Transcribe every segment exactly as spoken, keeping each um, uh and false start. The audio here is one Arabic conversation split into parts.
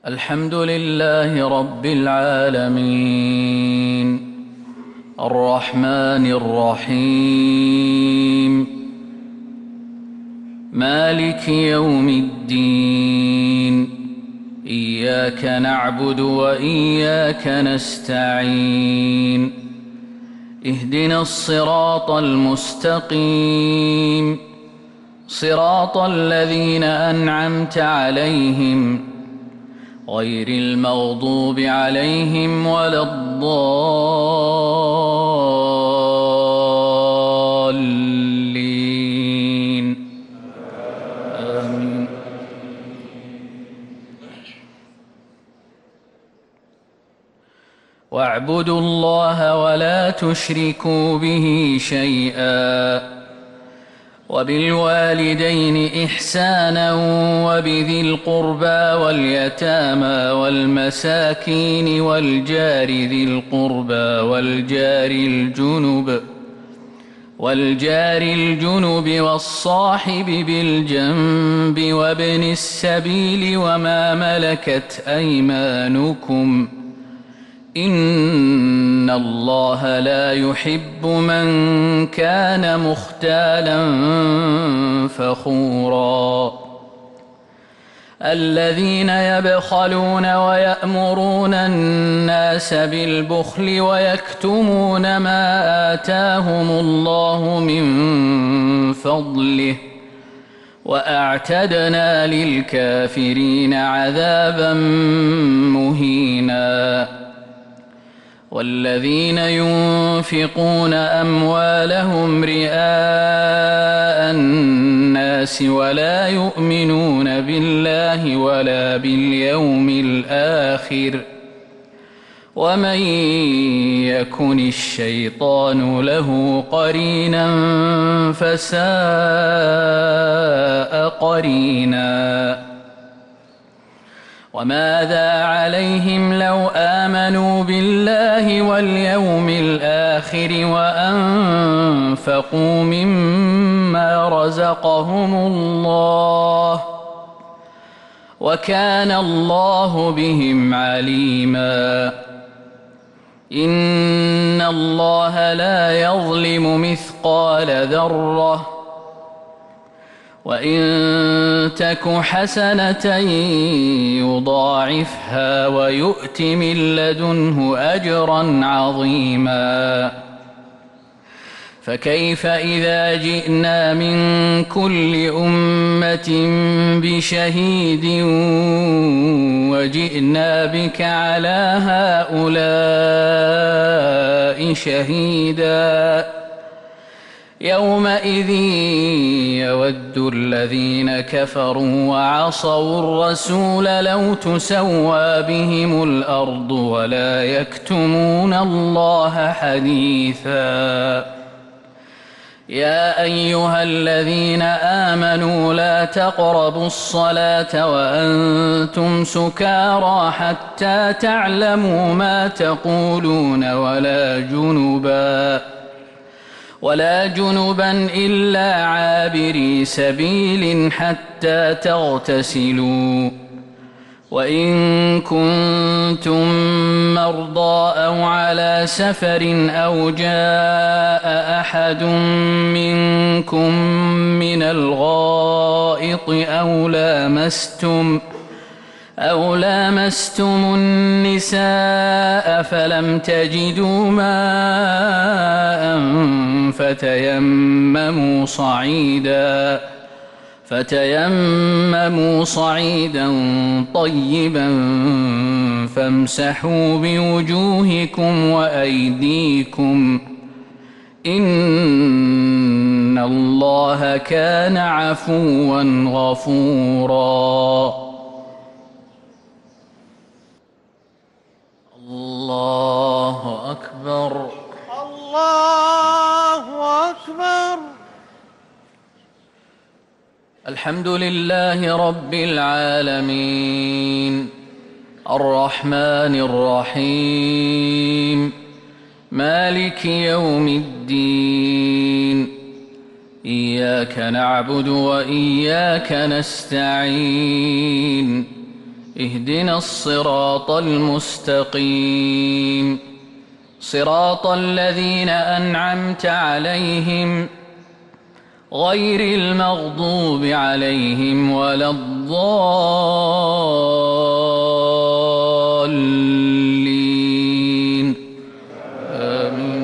الحمد لله رب العالمين الرحمن الرحيم مالك يوم الدين إياك نعبد وإياك نستعين اهدنا الصراط المستقيم صراط الذين أنعمت عليهم غير المغضوب عليهم ولا الضالين آمين. واعبدوا الله ولا تشركوا به شيئا وبالوالدين إحسانا وبذي القربى واليتامى والمساكين والجار ذي القربى والجار الجنب والجار الجنب والصاحب بالجنب وابن السبيل وما ملكت أيمانكم إن الله لا يحب من كان مختالا فخورا الذين يبخلون ويأمرون الناس بالبخل ويكتمون ما آتاهم الله من فضله وأعتدنا للكافرين عذابا مهينا والذين ينفقون أموالهم رئاء الناس ولا يؤمنون بالله ولا باليوم الآخر ومن يكن الشيطان له قرينا فساء قرينا وماذا عليهم لو آمنوا بالله واليوم الآخر وأنفقوا مما رزقهم الله وكان الله بهم عليما إن الله لا يظلم مثقال ذرة وإن تك حسنة يضاعفها ويؤت من لدنه أجرا عظيما فكيف إذا جئنا من كل أمة بشهيد وجئنا بك على هؤلاء شهيدا يومئذ يود الذين كفروا وعصوا الرسول لو تسوى بهم الأرض ولا يكتمون الله حديثا يا أيها الذين آمنوا لا تقربوا الصلاة وأنتم سكارى حتى تعلموا ما تقولون ولا جنبا ولا جنبا إلا عابري سبيل حتى تغتسلوا وإن كنتم مرضى أو على سفر أو جاء أحد منكم من الغائط أو لامستم أو لامستم النساء فلم تجدوا ماء فتيمموا صعيدا فتيمموا صعيدا طيبا فامسحوا بوجوهكم وأيديكم إن الله كان عفوا غفورا الله أكبر الله أكبر. الحمد لله رب العالمين الرحمن الرحيم مالك يوم الدين إياك نعبد وإياك نستعين اهدنا الصراط المستقيم صراط الذين أنعمت عليهم غير المغضوب عليهم ولا الضالين آمين.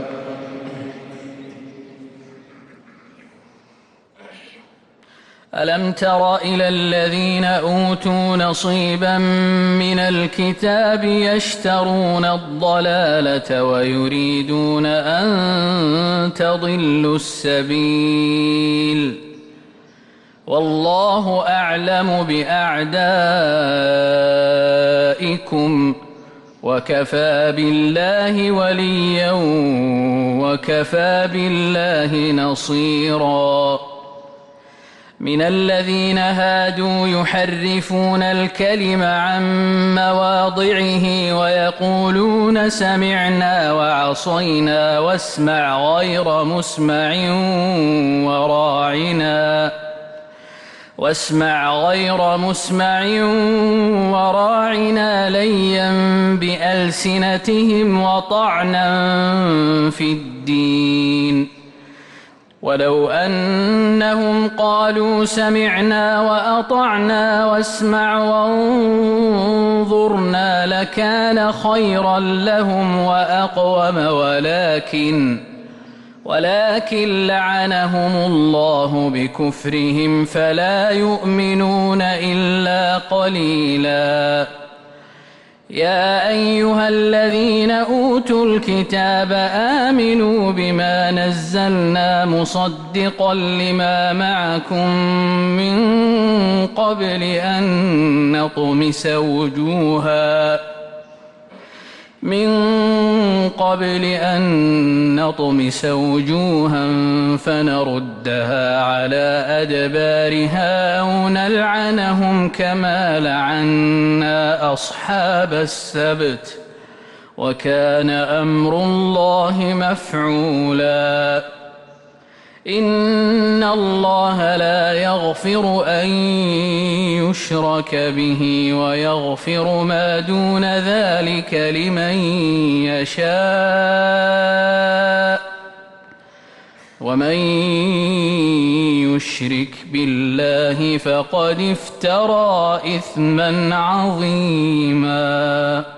ألم تر إلى الذين أوتوا نصيبا من الكتاب يشترون الضلالة ويريدون أن تضلوا السبيل والله أعلم بأعدائكم وكفى بالله وليا وكفى بالله نصيرا. من الذين هادوا يحرفون الكلم عن مواضعه ويقولون سمعنا وعصينا واسمع غير مسمع وراعنا واسمع غير مسمع وراعنا ليا بألسنتهم وطعنا في الدين ولو أنهم قالوا سمعنا وأطعنا واسمع وانظرنا لكان خيرا لهم وأقوم ولكن ولكن لعنهم الله بكفرهم فلا يؤمنون إلا قليلا. يا أيها الذين أوتوا الكتاب آمنوا بما نزلنا مصدقا لما معكم من قبل أن نطمس وجوها من قبل أن نطمس وجوها فنردها على أدبارها أو نلعنهم كما لعنا أصحاب السبت وكان أمر الله مفعولا. إن الله لا يغفر أن يشرك به ويغفر ما دون ذلك لمن يشاء ومن يشرك بالله فقد افترى إثما عظيما.